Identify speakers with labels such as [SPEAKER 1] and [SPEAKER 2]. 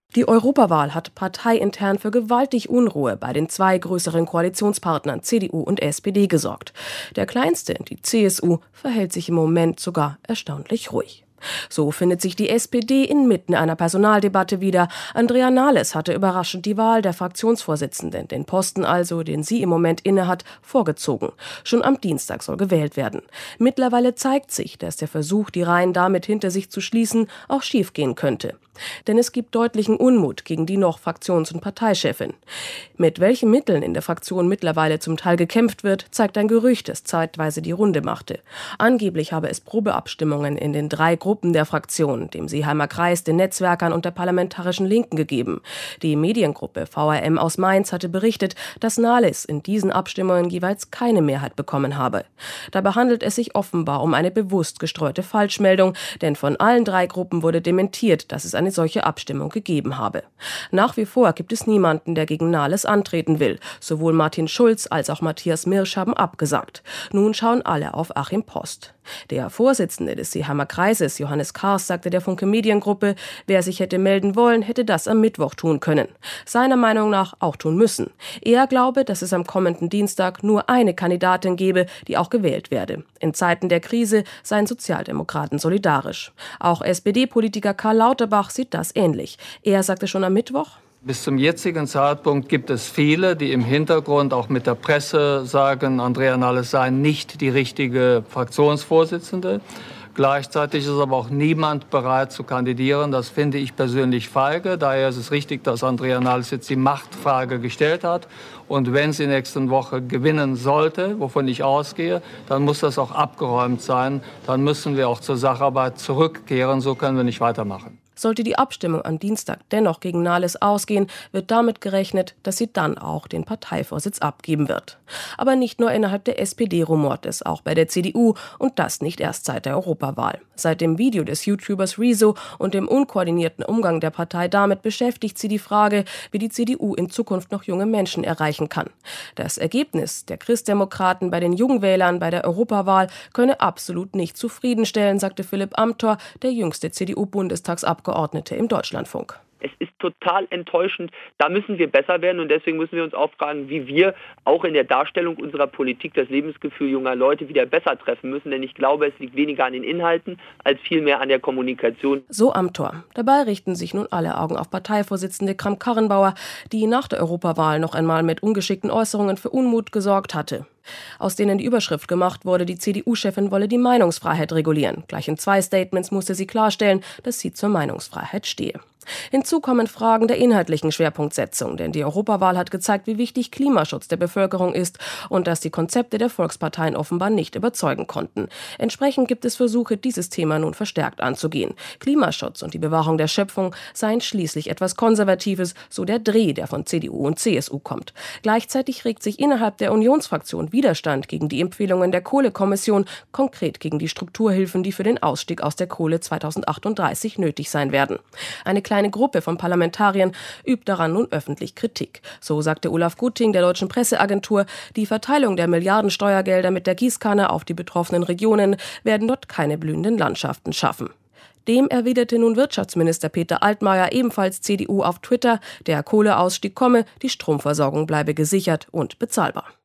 [SPEAKER 1] Die Europawahl hat parteiintern für gewaltig Unruhe bei den zwei größeren Koalitionspartnern CDU und SPD gesorgt. Der kleinste, die CSU, verhält sich im Moment sogar erstaunlich ruhig. So findet sich die SPD inmitten einer Personaldebatte wieder. Andrea Nahles hatte überraschend die Wahl der Fraktionsvorsitzenden, den Posten also, den sie im Moment innehat, vorgezogen. Schon am Dienstag soll gewählt werden. Mittlerweile zeigt sich, dass der Versuch, die Reihen damit hinter sich zu schließen, auch schiefgehen könnte. Denn es gibt deutlichen Unmut gegen die noch Fraktions- und Parteichefin. Mit welchen Mitteln in der Fraktion mittlerweile zum Teil gekämpft wird, zeigt ein Gerücht, das zeitweise die Runde machte. Angeblich habe es Probeabstimmungen in den 3 Gruppen der Fraktion, dem Seeheimer Kreis, den Netzwerkern und der Parlamentarischen Linken gegeben. Die Mediengruppe VRM aus Mainz hatte berichtet, dass Nahles in diesen Abstimmungen jeweils keine Mehrheit bekommen habe. Dabei handelt es sich offenbar um eine bewusst gestreute Falschmeldung, denn von allen 3 Gruppen wurde dementiert, dass es eine solche Abstimmung gegeben habe. Nach wie vor gibt es niemanden, der gegen Nahles antreten will. Sowohl Martin Schulz als auch Matthias Mirsch haben abgesagt. Nun schauen alle auf Achim Post. Der Vorsitzende des Seeheimer Kreises, Johannes Kahrs, sagte der Funke Mediengruppe, wer sich hätte melden wollen, hätte das am Mittwoch tun können. Seiner Meinung nach auch tun müssen. Er glaube, dass es am kommenden Dienstag nur eine Kandidatin gebe, die auch gewählt werde. In Zeiten der Krise seien Sozialdemokraten solidarisch. Auch SPD-Politiker Karl Lauterbach sieht das ähnlich. Er sagte schon am Mittwoch:
[SPEAKER 2] Bis zum jetzigen Zeitpunkt gibt es viele, die im Hintergrund auch mit der Presse sagen, Andrea Nahles sei nicht die richtige Fraktionsvorsitzende. Gleichzeitig ist aber auch niemand bereit zu kandidieren. Das finde ich persönlich feige. Daher ist es richtig, dass Andrea Nahles jetzt die Machtfrage gestellt hat. Und wenn sie nächste Woche gewinnen sollte, wovon ich ausgehe, dann muss das auch abgeräumt sein. Dann müssen wir auch zur Sacharbeit zurückkehren. So können wir nicht weitermachen.
[SPEAKER 1] Sollte die Abstimmung am Dienstag dennoch gegen Nahles ausgehen, wird damit gerechnet, dass sie dann auch den Parteivorsitz abgeben wird. Aber nicht nur innerhalb der SPD rumort es, auch bei der CDU, und das nicht erst seit der Europawahl. Seit dem Video des YouTubers Rezo und dem unkoordinierten Umgang der Partei damit beschäftigt sie die Frage, wie die CDU in Zukunft noch junge Menschen erreichen kann. Das Ergebnis der Christdemokraten bei den Jungwählern bei der Europawahl könne absolut nicht zufriedenstellen, sagte Philipp Amthor, der jüngste CDU-Bundestagsabgeordnete im Deutschlandfunk.
[SPEAKER 3] Es ist total enttäuschend. Da müssen wir besser werden und deswegen müssen wir uns auch fragen, wie wir auch in der Darstellung unserer Politik das Lebensgefühl junger Leute wieder besser treffen müssen. Denn ich glaube, es liegt weniger an den Inhalten als vielmehr an der Kommunikation.
[SPEAKER 1] So Amthor. Dabei richten sich nun alle Augen auf Parteivorsitzende Kramp-Karrenbauer, die nach der Europawahl noch einmal mit ungeschickten Äußerungen für Unmut gesorgt hatte. Aus denen die Überschrift gemacht wurde, die CDU-Chefin wolle die Meinungsfreiheit regulieren. Gleich in 2 Statements musste sie klarstellen, dass sie zur Meinungsfreiheit stehe. Hinzu kommen Fragen der inhaltlichen Schwerpunktsetzung, denn die Europawahl hat gezeigt, wie wichtig Klimaschutz der Bevölkerung ist und dass die Konzepte der Volksparteien offenbar nicht überzeugen konnten. Entsprechend gibt es Versuche, dieses Thema nun verstärkt anzugehen. Klimaschutz und die Bewahrung der Schöpfung seien schließlich etwas Konservatives, so der Dreh, der von CDU und CSU kommt. Gleichzeitig regt sich innerhalb der Unionsfraktion Widerstand gegen die Empfehlungen der Kohlekommission, konkret gegen die Strukturhilfen, die für den Ausstieg aus der Kohle 2038 nötig sein werden. Eine kleine Gruppe von Parlamentariern übt daran nun öffentlich Kritik. So sagte Olaf Gutting der Deutschen Presseagentur, die Verteilung der Milliarden Steuergelder mit der Gießkanne auf die betroffenen Regionen werden dort keine blühenden Landschaften schaffen. Dem erwiderte nun Wirtschaftsminister Peter Altmaier, ebenfalls CDU, auf Twitter, der Kohleausstieg komme, die Stromversorgung bleibe gesichert und bezahlbar.